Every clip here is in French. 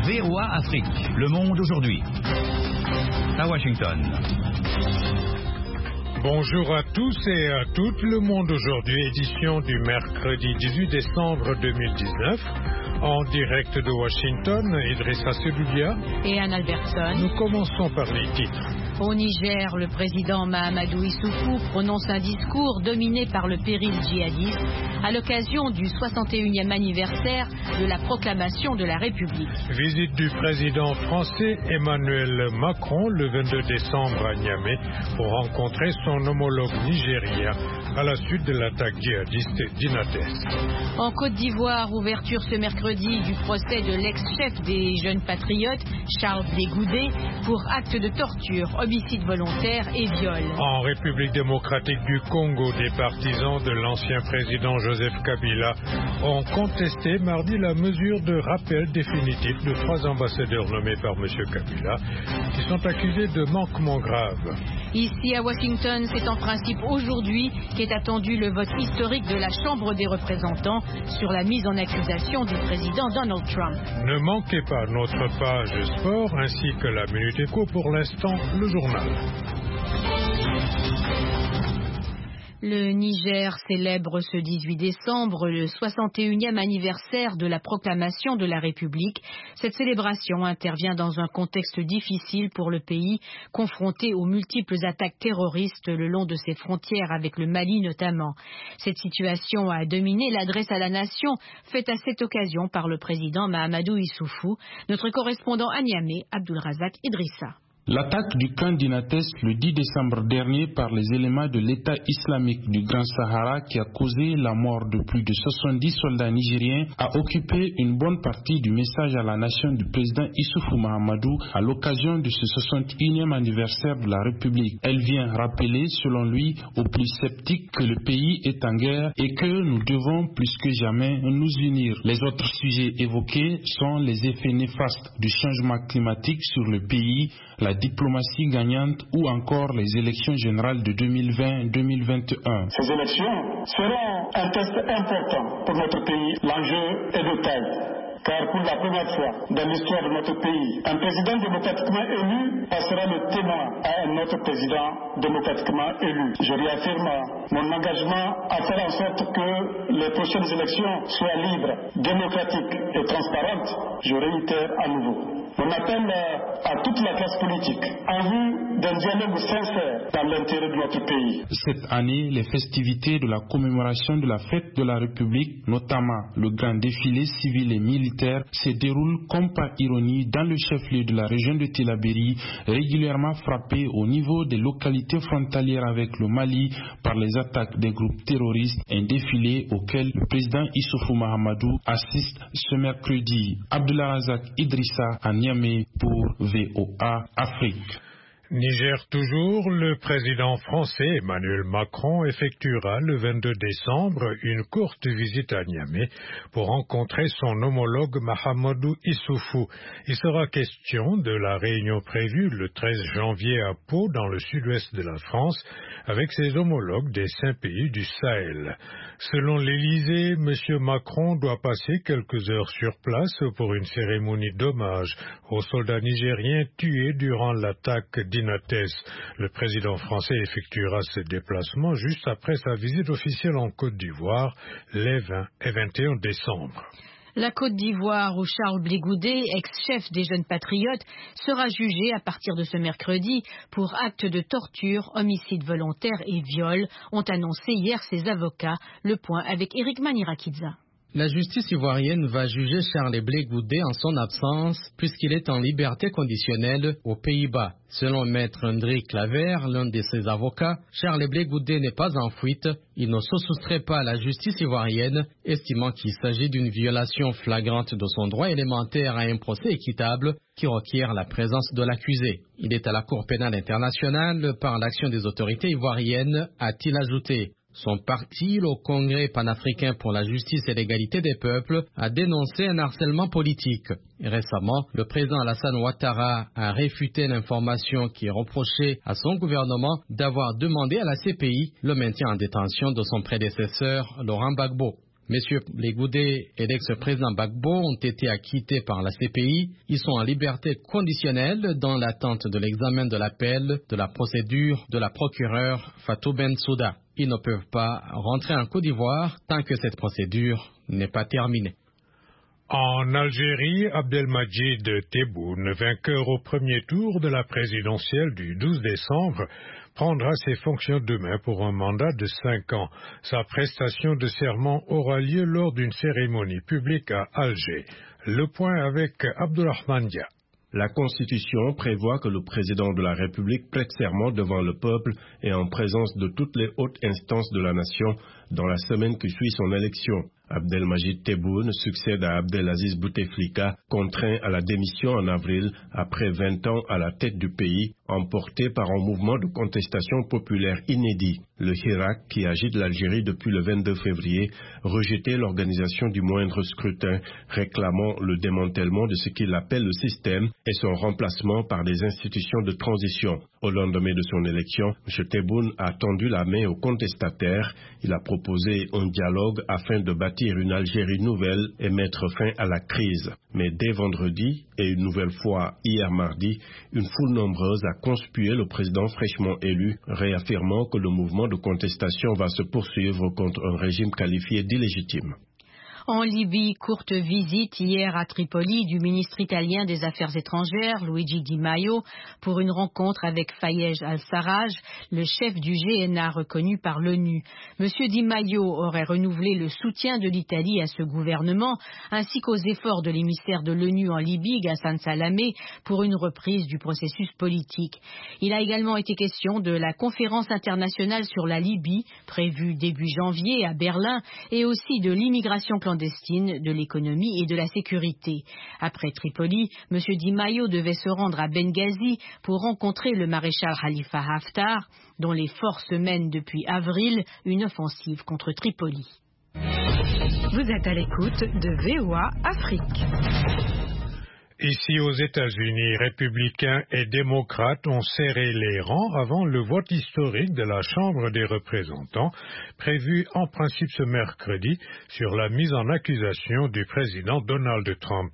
VOA Afrique, le monde aujourd'hui. À Washington. Bonjour à tous et à toutes, le monde aujourd'hui, édition du mercredi 18 décembre 2019. En direct de Washington, Idrissa Seloudia et Anne Albertson. Nous commençons par les titres. Au Niger, le président Mahamadou Issoufou prononce un discours dominé par le péril djihadiste à l'occasion du 61e anniversaire de la proclamation de la République. Visite du président français Emmanuel Macron le 22 décembre à Niamey pour rencontrer son homologue nigérien à la suite de l'attaque djihadiste d'Inates. En Côte d'Ivoire, ouverture ce mercredi du procès de l'ex-chef des Jeunes Patriotes, Charles Blé Goudé, pour acte de torture, homicide volontaire et viol. En République démocratique du Congo, des partisans de l'ancien président Joseph Kabila ont contesté mardi la mesure de rappel définitif de 3 ambassadeurs nommés par M. Kabila qui sont accusés de manquements graves. Ici à Washington, c'est en principe aujourd'hui qu'est attendu le vote historique de la Chambre des représentants sur la mise en accusation du président Donald Trump. Ne manquez pas notre page sport ainsi que la Minute Éco, pour l'instant le journal. Le Niger célèbre ce 18 décembre le 61e anniversaire de la proclamation de la République. Cette célébration intervient dans un contexte difficile pour le pays, confronté aux multiples attaques terroristes le long de ses frontières avec le Mali notamment. Cette situation a dominé l'adresse à la nation faite à cette occasion par le président Mahamadou Issoufou. Notre correspondant à Niamey, Abdulrazak Idrissa. L'attaque du camp d'Inates le 10 décembre dernier par les éléments de l'État islamique du Grand Sahara qui a causé la mort de plus de 70 soldats nigériens a occupé une bonne partie du message à la nation du président Issoufou Mahamadou à l'occasion de ce 61e anniversaire de la République. Elle vient rappeler, selon lui, aux plus sceptiques que le pays est en guerre et que nous devons plus que jamais nous unir. Les autres sujets évoqués sont les effets néfastes du changement climatique sur le pays, la diplomatie gagnante ou encore les élections générales de 2020-2021. Ces élections seront un test important pour notre pays. L'enjeu est de taille. Car pour la première fois dans l'histoire de notre pays, un président démocratiquement élu passera le témoin à un autre président démocratiquement élu. Je réaffirme mon engagement à faire en sorte que les prochaines élections soient libres, démocratiques et transparentes. Je réitère à nouveau. On appelle à toute la classe politique en vue d'un dialogue sincère dans l'intérêt de notre pays. Cette année, les festivités de la commémoration de la fête de la République, notamment le grand défilé civil et militaire, se déroulent comme par ironie dans le chef-lieu de la région de Tillabéri, régulièrement frappé au niveau des localités frontalières avec le Mali par les attaques des groupes terroristes, un défilé auquel le président Issoufou Mahamadou assiste ce mercredi. Abdulrazak Idrissa à Niamey pour VOA Afrique. Niger toujours, le président français Emmanuel Macron effectuera le 22 décembre une courte visite à Niamey pour rencontrer son homologue Mahamadou Issoufou. Il sera question de la réunion prévue le 13 janvier à Pau dans le sud-ouest de la France avec ses homologues des 5 pays du Sahel. Selon l'Élysée, M. Macron doit passer quelques heures sur place pour une cérémonie d'hommage aux soldats nigériens tués durant l'attaque d'Inates. Le président français effectuera ce déplacement juste après sa visite officielle en Côte d'Ivoire les 20 et 21 décembre. La Côte d'Ivoire, où Charles Blé Goudé, ex-chef des Jeunes Patriotes, sera jugé à partir de ce mercredi pour acte de torture, homicide volontaire et viol, ont annoncé hier ses avocats. Le point avec Eric Manirakidza. La justice ivoirienne va juger Charles Blé Goudé en son absence puisqu'il est en liberté conditionnelle aux Pays-Bas. Selon maître André Claver, l'un de ses avocats, Charles Blé Goudé n'est pas en fuite. Il ne se soustrait pas à la justice ivoirienne, estimant qu'il s'agit d'une violation flagrante de son droit élémentaire à un procès équitable qui requiert la présence de l'accusé. Il est à la Cour pénale internationale par l'action des autorités ivoiriennes, a-t-il ajouté. Son parti, le Congrès panafricain pour la justice et l'égalité des peuples, a dénoncé un harcèlement politique. Récemment, le président Alassane Ouattara a réfuté l'information qui reprochait à son gouvernement d'avoir demandé à la CPI le maintien en détention de son prédécesseur, Laurent Gbagbo. Messieurs Blegoudé et l'ex-président Gbagbo ont été acquittés par la CPI. Ils sont en liberté conditionnelle dans l'attente de l'examen de l'appel de la procédure de la procureure Fatou Bensouda. Ils ne peuvent pas rentrer en Côte d'Ivoire tant que cette procédure n'est pas terminée. En Algérie, Abdelmadjid Tebboune, vainqueur au premier tour de la présidentielle du 12 décembre, prendra ses fonctions demain pour un mandat de 5 ans. Sa prestation de serment aura lieu lors d'une cérémonie publique à Alger. Le point avec Abdourahmane Dia. La Constitution prévoit que le président de la République prête serment devant le peuple et en présence de toutes les hautes instances de la nation dans la semaine qui suit son élection. Abdelmadjid Tebboune succède à Abdelaziz Bouteflika, contraint à la démission en avril après 20 ans à la tête du pays, emporté par un mouvement de contestation populaire inédit. Le Hirak, qui agite l'Algérie depuis le 22 février, rejetait l'organisation du moindre scrutin, réclamant le démantèlement de ce qu'il appelle le système et son remplacement par des institutions de transition. Au lendemain de son élection, M. Tebboune a tendu la main aux contestataires. Il a proposé un dialogue afin de bâtir une Algérie nouvelle et mettre fin à la crise. Mais dès vendredi, et une nouvelle fois hier mardi, une foule nombreuse a conspué le président fraîchement élu, réaffirmant que le mouvement de contestation va se poursuivre contre un régime qualifié d'illégitime. En Libye, courte visite hier à Tripoli du ministre italien des Affaires étrangères, Luigi Di Maio, pour une rencontre avec Fayez al-Sarraj, le chef du GNA reconnu par l'ONU. Monsieur Di Maio aurait renouvelé le soutien de l'Italie à ce gouvernement, ainsi qu'aux efforts de l'émissaire de l'ONU en Libye, Ghassan Salamé, pour une reprise du processus politique. Il a également été question de la conférence internationale sur la Libye, prévue début janvier à Berlin, et aussi de l'immigration clandestine, de l'économie et de la sécurité. Après Tripoli, M. Di Maio devait se rendre à Benghazi pour rencontrer le maréchal Khalifa Haftar, dont les forces mènent depuis avril une offensive contre Tripoli. Vous êtes à l'écoute de VOA Afrique. Ici aux États-Unis, républicains et démocrates ont serré les rangs avant le vote historique de la Chambre des représentants, prévu en principe ce mercredi sur la mise en accusation du président Donald Trump.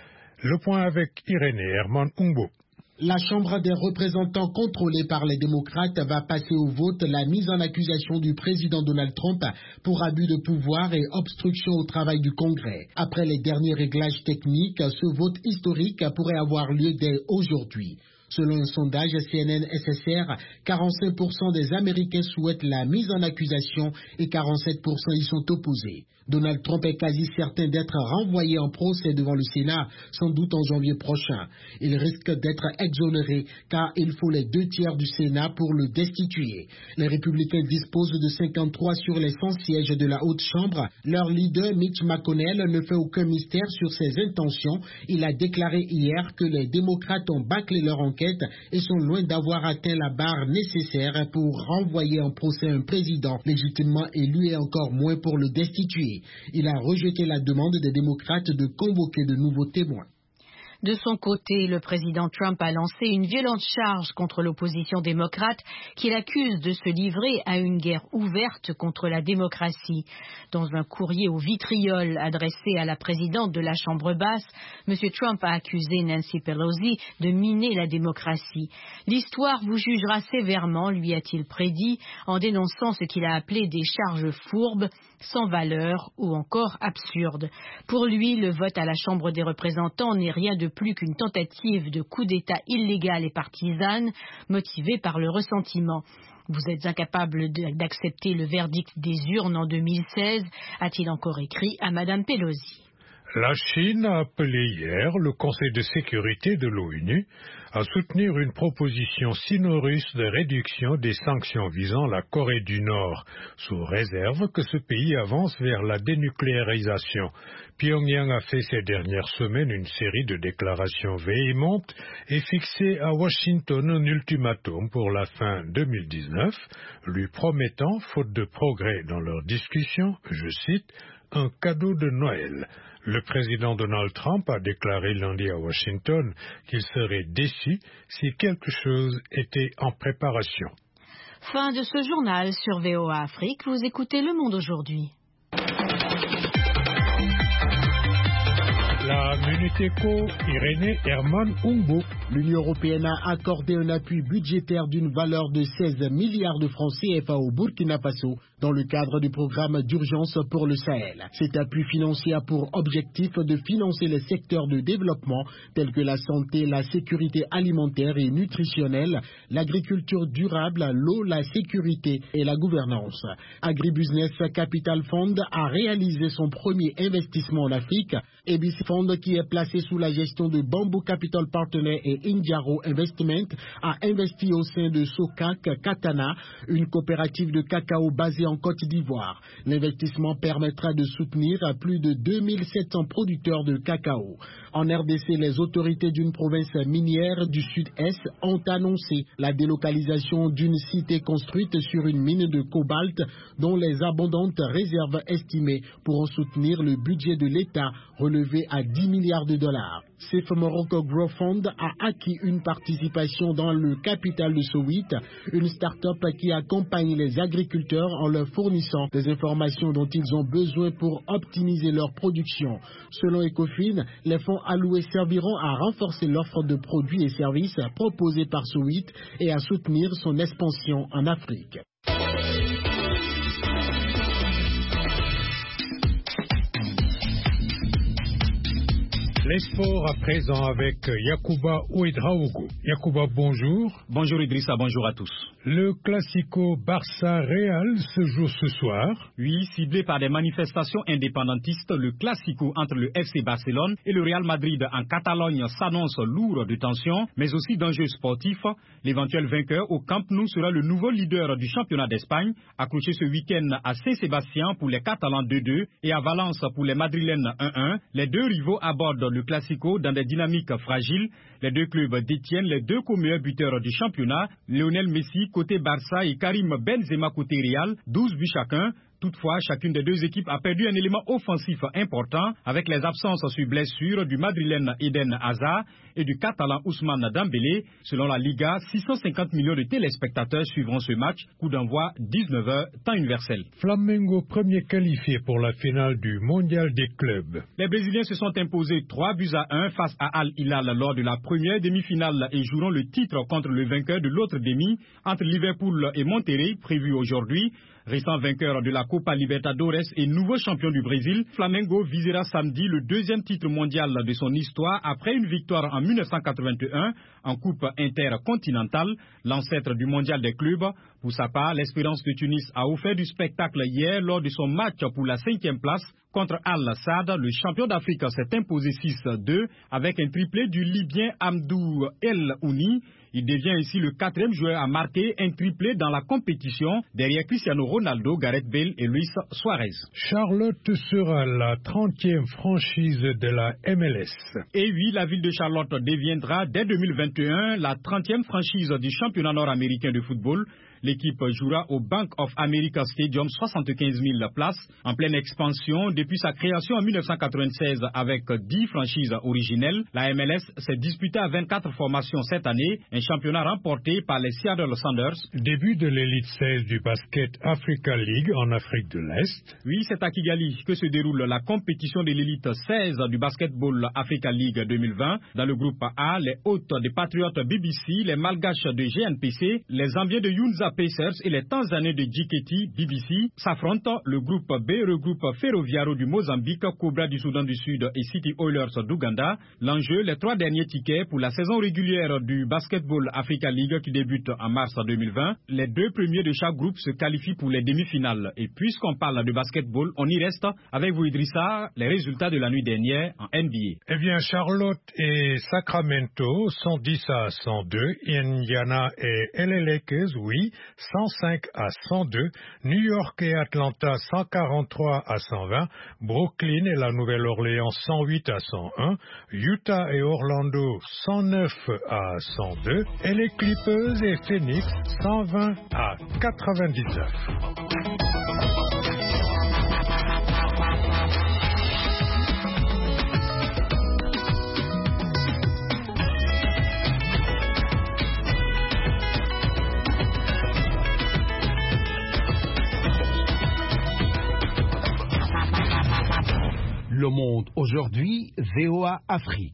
Le point avec Irénée Herman Umbo. La Chambre des représentants contrôlée par les démocrates va passer au vote la mise en accusation du président Donald Trump pour abus de pouvoir et obstruction au travail du Congrès. Après les derniers réglages techniques, ce vote historique pourrait avoir lieu dès aujourd'hui. Selon un sondage CNN-SSR, 45% des Américains souhaitent la mise en accusation et 47% y sont opposés. Donald Trump est quasi certain d'être renvoyé en procès devant le Sénat, sans doute en janvier prochain. Il risque d'être exonéré car il faut les 2/3 du Sénat pour le destituer. Les républicains disposent de 53 sur les 100 sièges de la Haute Chambre. Leur leader, Mitch McConnell, ne fait aucun mystère sur ses intentions. Il a déclaré hier que les démocrates ont bâclé leur enquête et sont loin d'avoir atteint la barre nécessaire pour renvoyer en procès un président légitimement élu et encore moins pour le destituer. Il a rejeté la demande des démocrates de convoquer de nouveaux témoins. De son côté, le président Trump a lancé une violente charge contre l'opposition démocrate qu'il accuse de se livrer à une guerre ouverte contre la démocratie. Dans un courrier au vitriol adressé à la présidente de la Chambre basse, M. Trump a accusé Nancy Pelosi de miner la démocratie. L'histoire vous jugera sévèrement, lui a-t-il prédit, en dénonçant ce qu'il a appelé des charges fourbes, sans valeur ou encore absurdes. Pour lui, le vote à la Chambre des représentants n'est rien de plus qu'une tentative de coup d'État illégale et partisane, motivée par le ressentiment. Vous êtes incapable d'accepter le verdict des urnes en 2016, a-t-il encore écrit à Mme Pelosi. La Chine a appelé hier le Conseil de sécurité de l'ONU à soutenir une proposition sino-russe de réduction des sanctions visant la Corée du Nord, sous réserve que ce pays avance vers la dénucléarisation. Pyongyang a fait ces dernières semaines une série de déclarations véhémentes et fixé à Washington un ultimatum pour la fin 2019, lui promettant, faute de progrès dans leurs discussions, je cite, un cadeau de Noël. Le président Donald Trump a déclaré lundi à Washington qu'il serait déçu si quelque chose était en préparation. Fin de ce journal sur VOA Afrique. Vous écoutez Le Monde aujourd'hui. Munuteco, Irénée Herman Umbo. L'Union européenne a accordé un appui budgétaire d'une valeur de 16 milliards de francs CFA au Burkina Faso dans le cadre du programme d'urgence pour le Sahel. Cet appui financier a pour objectif de financer les secteurs de développement tels que la santé, la sécurité alimentaire et nutritionnelle, l'agriculture durable, l'eau, la sécurité et la gouvernance. Agribusiness Capital Fund a réalisé son premier investissement en Afrique. ABC Fund, qui est placé sous la gestion de Bamboo Capital Partners et Indiaro Investment, a investi au sein de Socac Katana, une coopérative de cacao basée en Côte d'Ivoire. L'investissement permettra de soutenir plus de 2700 producteurs de cacao. En RDC, les autorités d'une province minière du sud-est ont annoncé la délocalisation d'une cité construite sur une mine de cobalt dont les abondantes réserves estimées pourront soutenir le budget de l'État relevé à 10 milliards de dollars. Safe Morocco Growth Fund a acquis une participation dans le capital de Sowit, une start-up qui accompagne les agriculteurs en leur fournissant des informations dont ils ont besoin pour optimiser leur production. Selon Ecofin, les fonds alloués serviront à renforcer l'offre de produits et services proposés par Sowit et à soutenir son expansion en Afrique. Les sports à présent avec Yacouba Ouedraogo. Yacouba, bonjour. Bonjour Idrissa, bonjour à tous. Le Classico Barça-Real se joue ce soir. Oui, ciblé par des manifestations indépendantistes, le Classico entre le FC Barcelone et le Real Madrid en Catalogne s'annonce lourd de tension, mais aussi d'enjeux sportifs. L'éventuel vainqueur au Camp Nou sera le nouveau leader du championnat d'Espagne, accroché ce week-end à Saint-Sébastien pour les Catalans 2-2 et à Valence pour les Madrilènes 1-1. Les deux rivaux abordent le Classico dans des dynamiques fragiles. Les deux clubs détiennent les deux co-meilleurs buteurs du championnat, Lionel Messi côté Barça et Karim Benzema côté Real, 12 buts chacun. Toutefois, chacune des deux équipes a perdu un élément offensif important avec les absences sur blessure du Madrilène Eden Hazard et du Catalan Ousmane Dembélé. Selon la Liga, 650 millions de téléspectateurs suivront ce match. Coup d'envoi 19h, temps universel. Flamengo, premier qualifié pour la finale du Mondial des clubs. Les Brésiliens se sont imposés 3-1 face à Al Hilal lors de la première demi-finale et joueront le titre contre le vainqueur de l'autre demi entre Liverpool et Monterrey, prévu aujourd'hui. Récent vainqueur de la Copa Libertadores et nouveau champion du Brésil, Flamengo visera samedi le deuxième titre mondial de son histoire après une victoire en 1981 en Coupe intercontinentale, l'ancêtre du mondial des clubs. Pour sa part, l'Espérance de Tunis a offert du spectacle hier lors de son match pour la 5e place contre Al-Sadd. Le champion d'Afrique s'est imposé 6-2 avec un triplé du Libyen Hamdou El Ouni. Il devient ainsi le 4e joueur à marquer un triplé dans la compétition derrière Cristiano Ronaldo, Gareth Bale et Luis Suarez. Charlotte sera la 30e franchise de la MLS. Et oui, la ville de Charlotte deviendra dès 2021 la 30e franchise du championnat nord-américain de football. L'équipe jouera au Bank of America Stadium, 75 000 places, en pleine expansion depuis sa création en 1996 avec 10 franchises originelles. La MLS s'est disputée à 24 formations cette année, un championnat remporté par les Seattle Sounders. Début de l'élite 16 du basket Africa League en Afrique de l'Est. Oui, c'est à Kigali que se déroule la compétition de l'élite 16 du basketball Africa League 2020. Dans le groupe A, les hôtes des Patriotes BBC, les Malgaches de GNPC, les Zambiens de Yunza Pacers et les Tanzaniens de JKT BBC s'affrontent. Le groupe B regroupe Ferroviario du Mozambique, Cobra du Soudan du Sud et City Oilers d'Ouganda. L'enjeu, les 3 derniers tickets pour la saison régulière du Basketball Africa League qui débute en mars 2020. Les 2 premiers de chaque groupe se qualifient pour les demi-finales. Et puisqu'on parle de basketball, on y reste avec vous Idrissa, les résultats de la nuit dernière en NBA. Eh bien, Charlotte et Sacramento 110-102, Indiana et LA Lakers, oui, 105-102, New York et Atlanta 143-120, Brooklyn et la Nouvelle-Orléans 108-101, Utah et Orlando 109-102 et les Clippers et Phoenix 120-99. Le Monde aujourd'hui, VOA Afrique.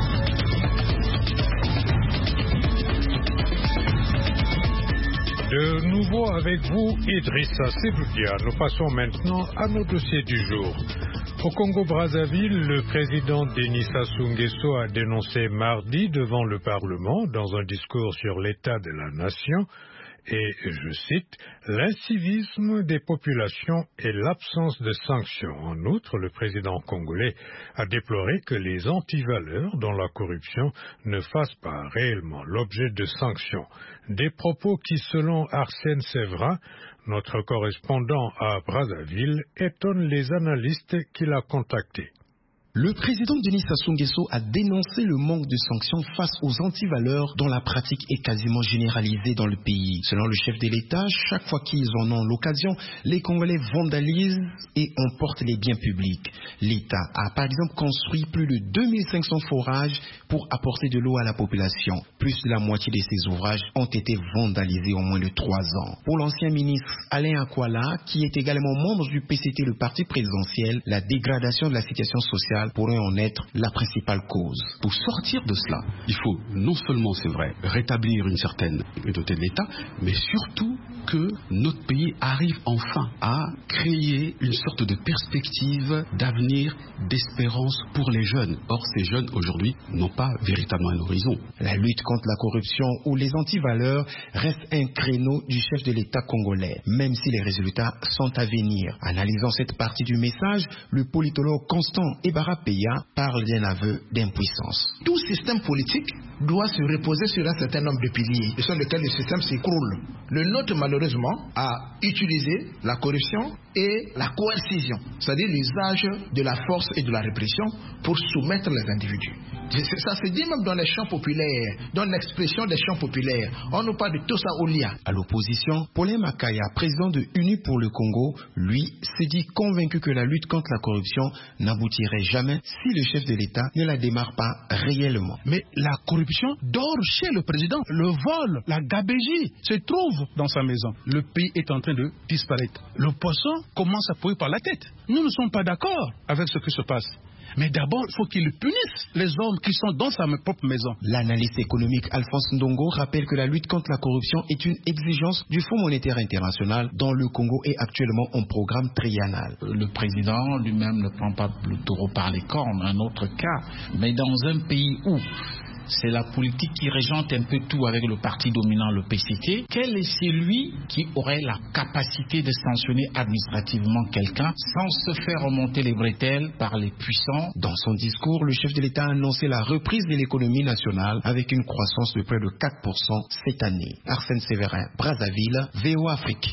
De nouveau avec vous, Idrissa Seloudia. Nous passons maintenant à nos dossiers du jour. Au Congo-Brazzaville, le président Denis Sassou Nguesso a dénoncé mardi devant le Parlement, dans un discours sur l'état de la nation, et, je cite, l'incivisme des populations et l'absence de sanctions. En outre, le président congolais a déploré que les antivaleurs, dont la corruption, ne fassent pas réellement l'objet de sanctions. Des propos qui, selon Arsène Séverin, notre correspondant à Brazzaville, étonnent les analystes qu'il a contactés. Le président Denis Sassou Nguesso a dénoncé le manque de sanctions face aux antivaleurs dont la pratique est quasiment généralisée dans le pays. Selon le chef de l'État, chaque fois qu'ils en ont l'occasion, les Congolais vandalisent et emportent les biens publics. L'État a par exemple construit plus de 2500 forages pour apporter de l'eau à la population. Plus de la moitié de ces ouvrages ont été vandalisés en moins de 3 ans. Pour l'ancien ministre Alain Akwala, qui est également membre du PCT, le parti présidentiel, la dégradation de la situation sociale pourrait en être la principale cause. Pour sortir de cela, il faut non seulement, c'est vrai, rétablir une certaine unité de l'État, mais surtout que notre pays arrive enfin à créer une sorte de perspective d'avenir, d'espérance pour les jeunes. Or, ces jeunes, aujourd'hui, n'ont pas véritablement un horizon. La lutte contre la corruption ou les antivaleurs reste un créneau du chef de l'État congolais, même si les résultats sont à venir. Analysant cette partie du message, le politologue Constant Ebara Peya parle d'un aveu d'impuissance. Tout système politique doit se reposer sur un certain nombre de piliers, sur lesquels le système s'écroule. Le nôtre, malheureusement, a utilisé la corruption et la coercition, c'est-à-dire l'usage de la force et de la répression pour soumettre les individus. Ça se dit même dans les chants populaires, dans l'expression des chants populaires. On nous parle de Tosa Olia. À l'opposition, Paulin Makaya, président de Uni pour le Congo, lui, s'est dit convaincu que la lutte contre la corruption n'aboutirait jamais si le chef de l'État ne la démarre pas réellement. Mais la corruption dort chez le président. Le vol, la gabégie se trouve dans sa maison. Le pays est en train de disparaître. Le poisson commence à pourrir par la tête. Nous ne sommes pas d'accord avec ce qui se passe. Mais d'abord, il faut qu'il punisse les hommes qui sont dans sa propre maison. L'analyste économique Alphonse Ndongo rappelle que la lutte contre la corruption est une exigence du Fonds monétaire international dont le Congo est actuellement en programme triennal. Le président lui-même ne prend pas le taureau par les cornes, un autre cas. Mais dans un pays où c'est la politique qui régente un peu tout avec le parti dominant, le PCT, quel est celui qui aurait la capacité de sanctionner administrativement quelqu'un sans se faire remonter les bretelles par les puissants? Dans son discours, le chef de l'État a annoncé la reprise de l'économie nationale avec une croissance de près de 4% cette année. Arsène Séverin, Brazzaville, VOA Afrique.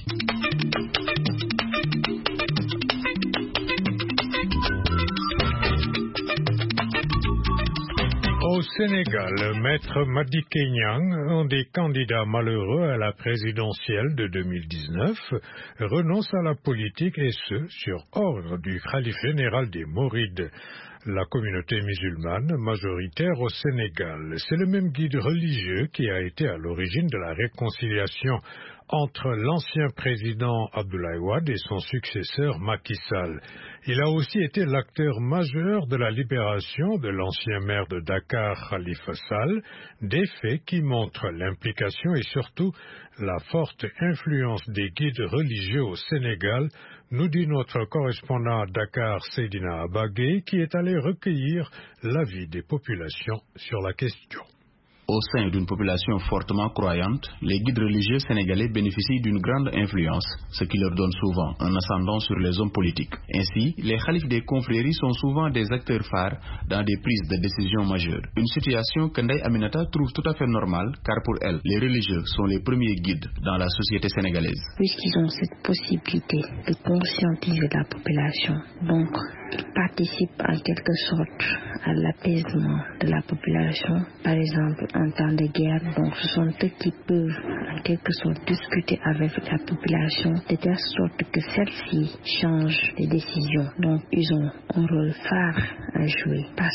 Au Sénégal, Maître Madické Niang, un des candidats malheureux à la présidentielle de 2019, renonce à la politique et ce, sur ordre du khalife général des Mourides, la communauté musulmane majoritaire au Sénégal. C'est le même guide religieux qui a été à l'origine de la réconciliation entre l'ancien président Abdoulaye Wade et son successeur Macky Sall. Il a aussi été l'acteur majeur de la libération de l'ancien maire de Dakar, Khalifa Sall, des faits qui montrent l'implication et surtout la forte influence des guides religieux au Sénégal, nous dit notre correspondant à Dakar, Seydina Abagé, qui est allé recueillir l'avis des populations sur la question. Au sein d'une population fortement croyante, les guides religieux sénégalais bénéficient d'une grande influence, ce qui leur donne souvent un ascendant sur les hommes politiques. Ainsi, les khalifes des confréries sont souvent des acteurs phares dans des prises de décision majeures. Une situation que Ndeye Aminata trouve tout à fait normale, car pour elle, les religieux sont les premiers guides dans la société sénégalaise. Puisqu'ils ont cette possibilité de conscientiser la population, donc ils participent en quelque sorte à l'apaisement de la population, par exemple en temps de guerre, donc ce sont eux qui peuvent en quelque sorte discuter avec la population de telle sorte que celle-ci change les décisions. Donc ils ont un rôle phare à jouer parce que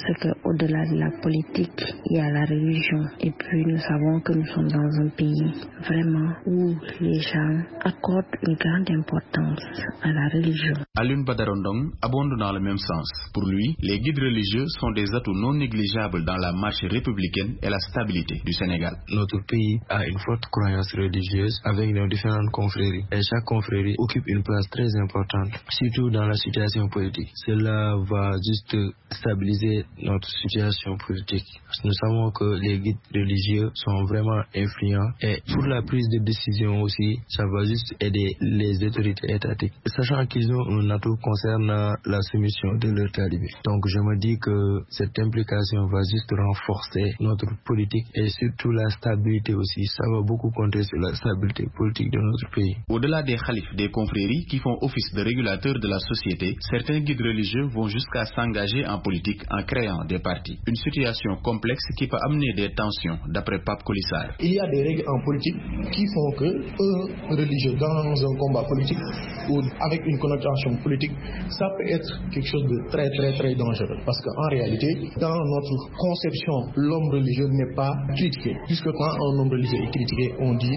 Au-delà de la politique, il y a la religion. Et puis nous savons que nous sommes dans un pays vraiment où les gens accordent une grande importance à la religion. Alioune Badara Ndong abonde dans le même sens. Pour lui, les guides religieux sont des atouts non négligeables dans la marche républicaine et la stabilité du Sénégal. Notre pays a une forte croyance religieuse avec nos différentes confréries. Et chaque confrérie occupe une place très importante, surtout dans la situation politique. Cela va juste stabiliser notre situation politique. Nous savons que les guides religieux sont vraiment influents et pour la prise de décision aussi, ça va juste aider les autorités étatiques, sachant qu'ils ont un atout concernant la soumission de leurs talibés. Donc je me dis que cette implication va juste renforcer notre politique et surtout la stabilité aussi. Ça va beaucoup compter sur la stabilité politique de notre pays. Au-delà des khalifes, des confréries qui font office de régulateurs de la société, certains guides religieux vont jusqu'à s'engager en politique en créant des partis. Une situation complexe qui peut amener des tensions, d'après Pape Colissar. Il y a des règles en politique qui font que un religieux dans un combat politique ou avec une connotation politique, ça peut être quelque chose de très très très dangereux. Parce qu'en réalité, dans notre conception, l'homme religieux n'est pas critiqué. Puisque quand un homme religieux est critiqué, on dit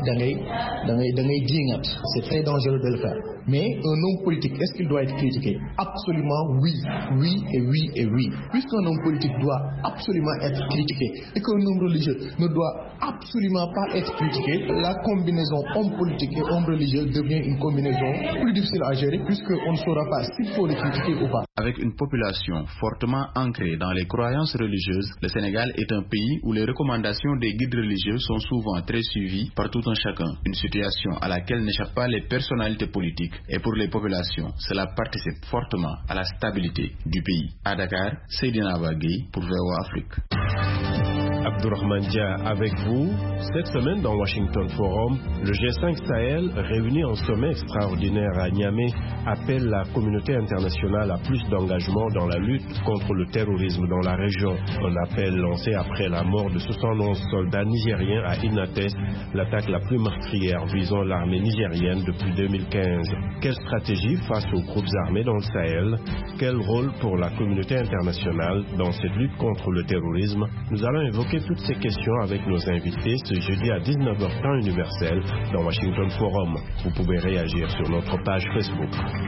dangay dingat. C'est très dangereux de le faire. Mais un homme politique, est-ce qu'il doit être critiqué? Absolument oui. Oui et oui et oui. Puisqu'un homme politique doit absolument être critiqué et qu'un homme religieux ne doit absolument pas être critiqué, la combinaison homme politique et homme religieux devient une combinaison plus difficile à gérer puisqu'on ne saura pas s'il faut le critiquer ou pas. Avec une population fortement ancrée dans les croyances religieuses, le Sénégal est un pays où les recommandations des guides religieux sont souvent très suivies par tout un chacun. Une situation à laquelle n'échappent pas les personnalités politiques. Et pour les populations, cela participe fortement à la stabilité du pays. À Dakar, Seydina Bagui pour VOA Afrique. Abdourahmane Dia avec vous. Cette semaine dans Washington Forum, le G5 Sahel, réuni en sommet extraordinaire à Niamey, appelle la communauté internationale à plus d'engagement dans la lutte contre le terrorisme dans la région. Un appel lancé après la mort de 71 soldats nigériens à Inates, l'attaque la plus meurtrière visant l'armée nigérienne depuis 2015. Quelle stratégie face aux groupes armés dans le Sahel? Quel rôle pour la communauté internationale dans cette lutte contre le terrorisme? Nous allons évoquer toutes ces questions avec nos invités ce jeudi à 19h temps universel dans Washington Forum. Vous pouvez réagir sur notre page Facebook.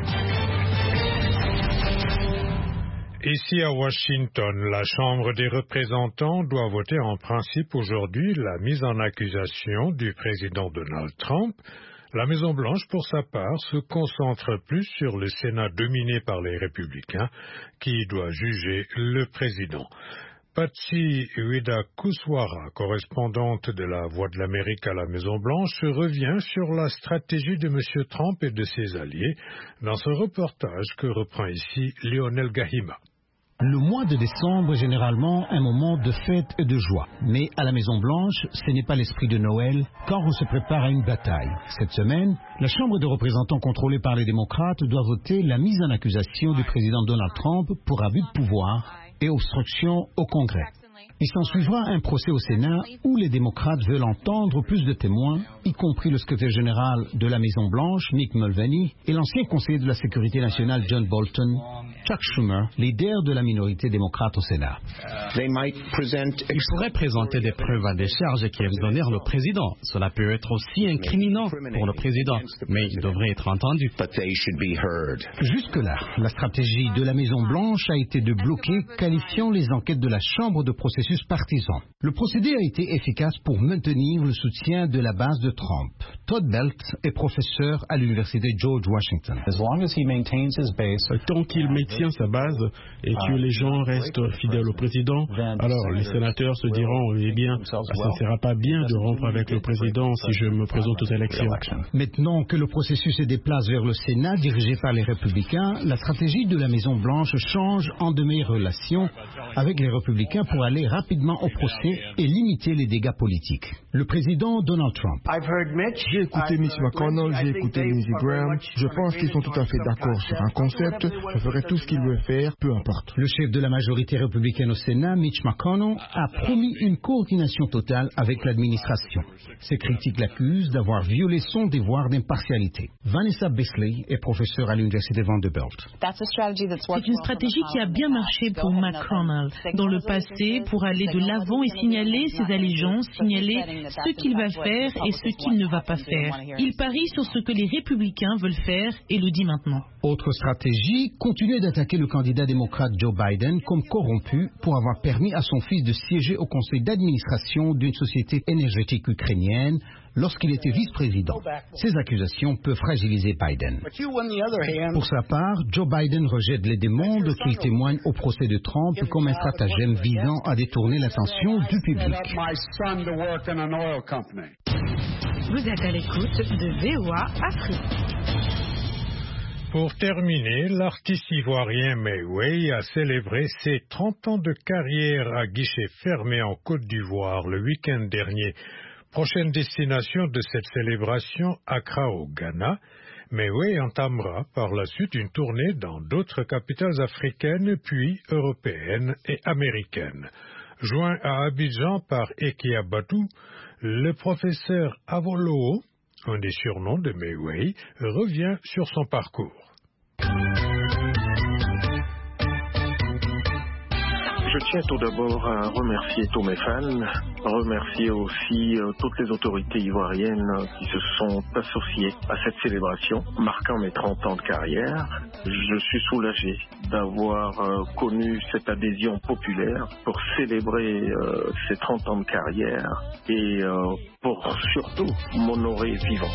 Ici à Washington, la Chambre des représentants doit voter en principe aujourd'hui la mise en accusation du président Donald Trump. La Maison-Blanche, pour sa part, se concentre plus sur le Sénat dominé par les républicains qui doit juger le président. Patsy Widakuswara, correspondante de la Voix de l'Amérique à la Maison-Blanche, revient sur la stratégie de M. Trump et de ses alliés dans ce reportage que reprend ici Lionel Gahima. Le mois de décembre est généralement un moment de fête et de joie. Mais à la Maison-Blanche, ce n'est pas l'esprit de Noël, car on se prépare à une bataille. Cette semaine, la Chambre des représentants contrôlée par les démocrates doit voter la mise en accusation du président Donald Trump pour abus de pouvoir et obstruction au Congrès. Il s'en suivra un procès au Sénat où les démocrates veulent entendre plus de témoins, y compris le secrétaire général de la Maison-Blanche, Mick Mulvaney, et l'ancien conseiller de la Sécurité nationale, John Bolton, Chuck Schumer, leader de la minorité démocrate au Sénat. Ils pourraient présenter des preuves à des charges qui exonèrent le président. Cela peut être aussi incriminant pour le président, mais ils devraient être entendus. Jusque-là, la stratégie de la Maison-Blanche a été de bloquer, qualifiant les enquêtes de la Chambre de processus partisan. Le procédé a été efficace pour maintenir le soutien de la base de Trump. Todd Belt est professeur à l'université George Washington. Tant qu'il maintient sa base et que les gens restent fidèles au président, alors les sénateurs se diront, eh bien, ça ne sera pas bien de rompre avec le président si je me présente aux élections. Maintenant que le processus se déplace vers le Sénat, dirigé par les républicains, la stratégie de la Maison-Blanche change en de meilleures relations avec les républicains pour aller rapidement au procès et limiter les dégâts politiques. Le président Donald Trump. J'ai écouté Mitch McConnell, j'ai écouté Lindsey Graham. Je pense qu'ils sont tout à fait d'accord sur un concept. Je ferai tout ce qu'il veut faire, peu importe. Le chef de la majorité républicaine au Sénat, Mitch McConnell, a promis une coordination totale avec l'administration. Ses critiques l'accusent d'avoir violé son devoir d'impartialité. Vanessa Beasley est professeure à l'université Vanderbilt. C'est une stratégie qui a bien marché pour McConnell dans le passé pour aller de l'avant et signaler ses allégeances, signaler ce qu'il va faire et ce qu'il ne va pas faire. Il parie sur ce que les républicains veulent faire et le dit maintenant. Autre stratégie, continuer d'attaquer le candidat démocrate Joe Biden comme corrompu pour avoir permis à son fils de siéger au conseil d'administration d'une société énergétique ukrainienne lorsqu'il était vice-président. Ces accusations peuvent fragiliser Biden. Pour sa part, Joe Biden rejette les demandes qu'il témoigne au procès de Trump comme un stratagème visant à détourner l'attention du public. Vous êtes à l'écoute de VOA Afrique. Pour terminer, l'artiste ivoirien Mayway a célébré ses 30 ans de carrière à guichet fermé en Côte d'Ivoire le week-end dernier. Prochaine destination de cette célébration, Accra au Ghana. Mayway entamera par la suite une tournée dans d'autres capitales africaines, puis européennes et américaines. Joint à Abidjan par Eki Abatou, le professeur Avoloo, un des surnoms de Mayway, revient sur son parcours. Je tiens tout d'abord à remercier tous mes fans, remercier aussi toutes les autorités ivoiriennes qui se sont associées à cette célébration marquant mes 30 ans de carrière. Je suis soulagé d'avoir connu cette adhésion populaire pour célébrer ces 30 ans de carrière et pour surtout m'honorer vivant.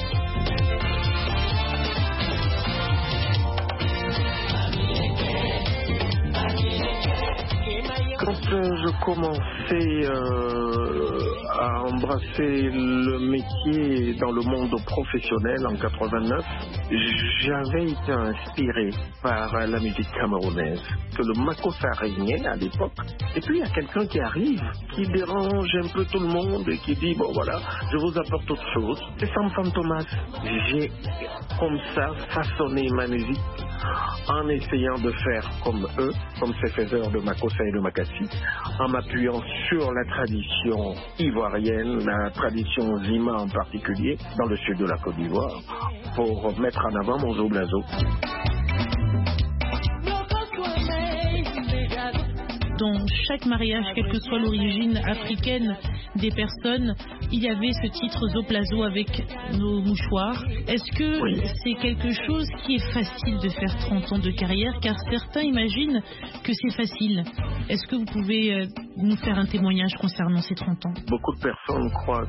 Quand je commençais à embrasser le métier dans le monde professionnel en 89, j'avais été inspiré par la musique camerounaise, que le Makossa régnait à l'époque. Et puis il y a quelqu'un qui arrive, qui dérange un peu tout le monde et qui dit, bon voilà, je vous apporte autre chose. C'est Sam Fantomas. J'ai comme ça façonné ma musique en essayant de faire comme eux, comme ces faiseurs de Makossa et de Makassi, en m'appuyant sur la tradition ivoirienne, la tradition Zima en particulier, dans le sud de la Côte d'Ivoire, pour mettre en avant mon Zoblazo. Dans chaque mariage, quelle que soit l'origine africaine des personnes, il y avait ce titre Zoplazo avec nos mouchoirs. Est-ce que c'est quelque chose qui est facile de faire 30 ans de carrière? Car certains imaginent que c'est facile. Est-ce que vous pouvez nous faire un témoignage concernant ces 30 ans? Beaucoup de personnes croient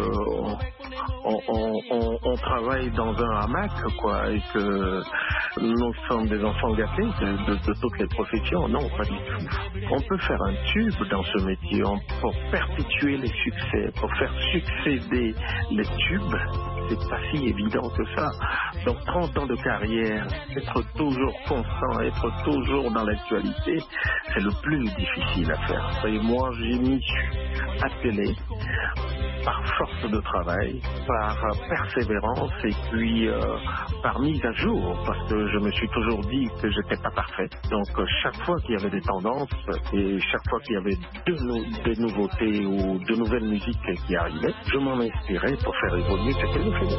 qu'on travaille dans un hamac, quoi, et que nous sommes des enfants gâtés de toutes les professions. Non, pas du tout. On peut faire un tube dans ce métier pour perpétuer les succès, pour faire succéder les tubes. C'est pas si évident que ça. Donc 30 ans de carrière, être toujours constant, être toujours dans l'actualité, c'est le plus difficile à faire. Et moi, je m'y suis attelé par force de travail, par persévérance et puis par mise à jour, parce que je me suis toujours dit que j'étais pas parfait. Donc chaque fois qu'il y avait des tendances et chaque fois qu'il y avait des nouveautés ou de nouvelles musiques qui arrivaient, je m'en inspirais pour faire évoluer ce que je faisais.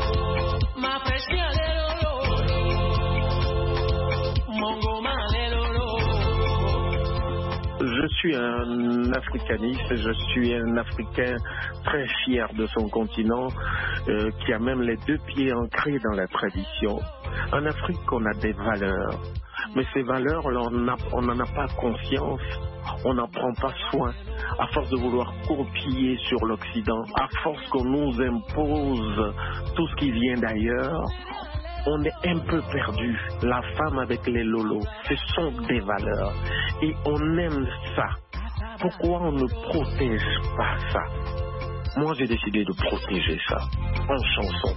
Je suis un africaniste, je suis un Africain très fier de son continent, qui a même les deux pieds ancrés dans la tradition. En Afrique, on a des valeurs, mais ces valeurs, on n'en a pas conscience, on n'en prend pas soin. À force de vouloir copier sur l'Occident, à force qu'on nous impose tout ce qui vient d'ailleurs, on est un peu perdu. La femme avec les lolos, ce sont des valeurs. Et on aime ça. Pourquoi on ne protège pas ça? Moi, j'ai décidé de protéger ça en chanson.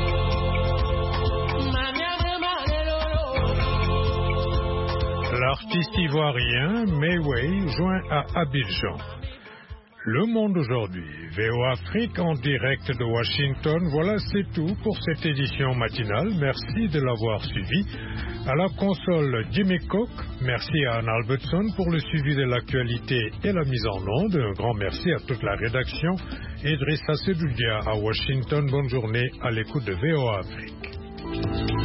L'artiste l'artiste ivoirien Mayway joint à Abidjan. Le Monde aujourd'hui, VOA Afrique en direct de Washington. Voilà, c'est tout pour cette édition matinale. Merci de l'avoir suivi. À la console, Jimmy Cook. Merci à Anne Albertson pour le suivi de l'actualité et la mise en onde. Un grand merci à toute la rédaction. Idrissa Sedoudia à Washington. Bonne journée à l'écoute de VOA Afrique.